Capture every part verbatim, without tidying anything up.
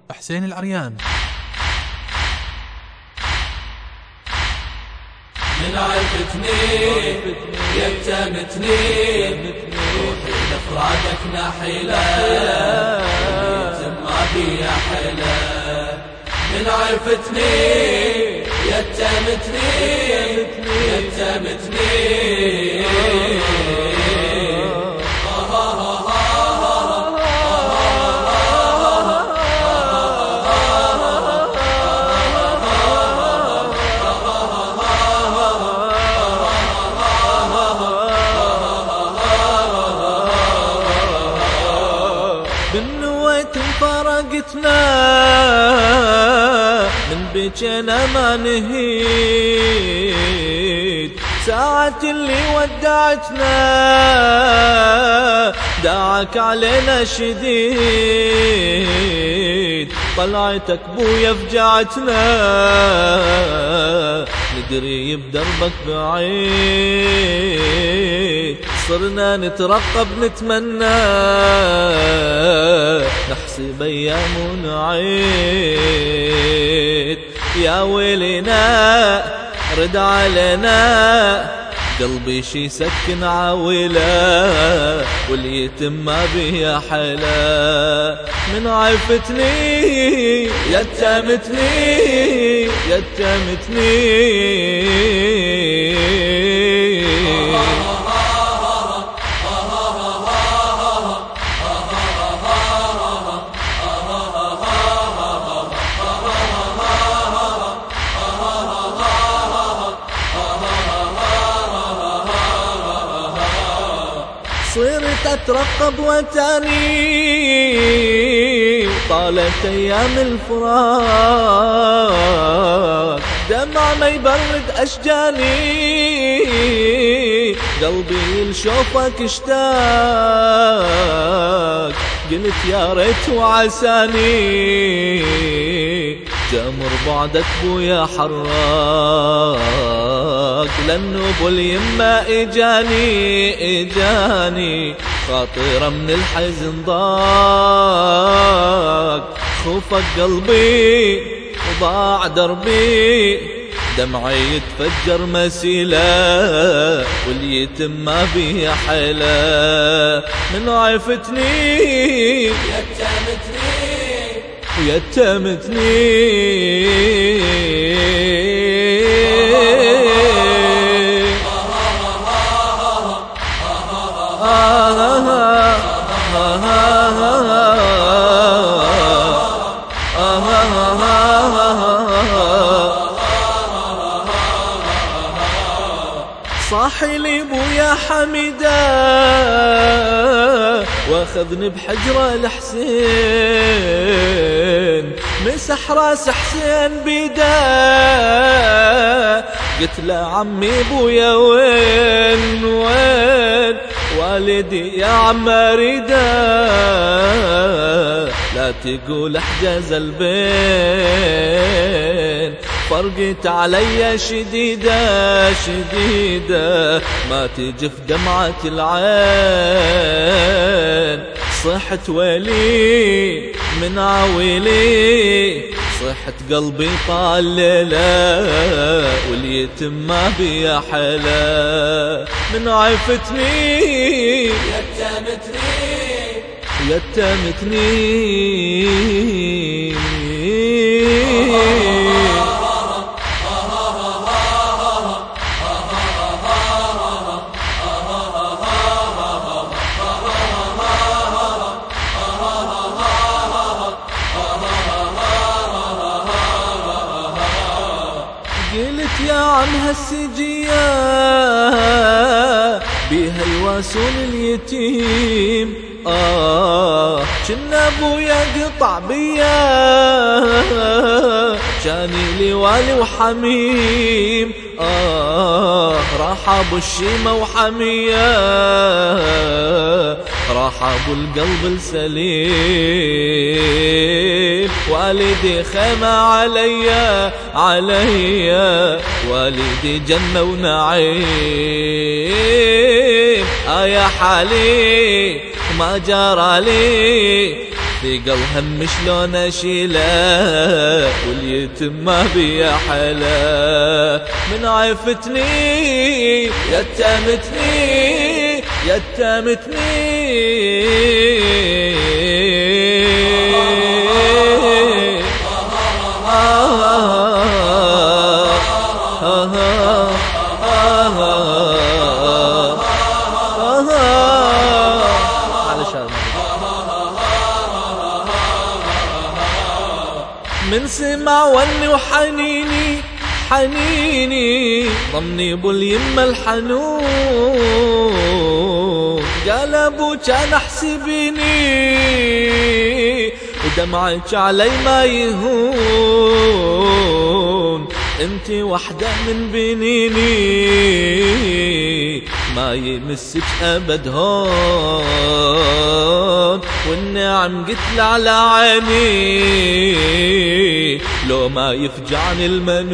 حسين العريان. من عرفتني يتمتني روحي لفراقك ناحلة ما بيا حلا. من عرفتني يتمتني يتمتني فرقتنا من بيتنا ما نهيد ساعة اللي ودعتنا دعك علينا شديد طلعتك بويا فجعتنا ندري بدربك بعيد صرنا نترقب نتمنى نحسب ايام ونعيد. يا ويلنا رد علينا قلبي شي سكن عاوله واليتم ما بيه حلا. من عفتني يتمتني يتمتني صرت أترقب وتاني طالت أيام الفراق دمع ما يبرد أشجاني قلبي لشوفك اشتاق قلت يا ريت وعساني جمر بعدك بويا حراق لأنه باليمة إجاني إجاني خاطرة من الحزن ضاق خوفك قلبي وضاع دربي دمعي يتفجر مسيلة واليتم ما بيه حلا. من عفتني يتمتني ويتمتني صاحي لي بويا حميدة واخذني بحجرة الحسين مسح راس حسين بيده قلت له عمي بويا وين وين والدي يا عم اريده لا تقول احجز البين فرقت علي شديدة شديدة ما تجف دمعة العين صحت ويلي من عويلي صحت قلبي طال ليلة واليتم ما بيه حلا. من عفتني يتمتني يتمتني قلت يا عم هالسجية بيها يواسون اليتيم آه كنا ابويا قطع بيا جاني لي والي وحميم آه راح ابو الشيمة وحمية راح ابو القلب السليم والدي خيمة عليا عليا والدي جنة ونعيم آه يا حالي ما جرى لي ثقل هم شلون اشيله واليتم ما بيا حلا من عفتني يتمتني يتمتني من سمع وني وحنيني حنيني ضمني باليمة الحنون قال ابو كان احسبيني ودمعك علي ما يهون انتي وحدة من بنيني ما يمسك ابد هون والنعم قتل على عيني لو ما يفجعني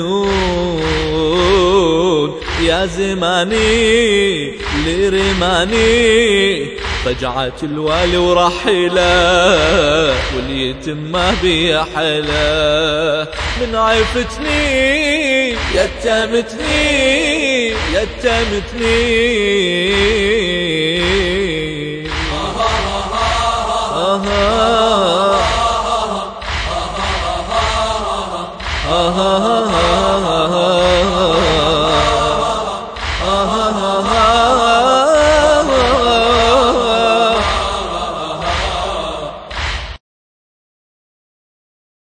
المنون يا زماني لرماني فجعت الوالي ورحيله واليتم ما بيا حلا من عفتني يتمتني يتمتني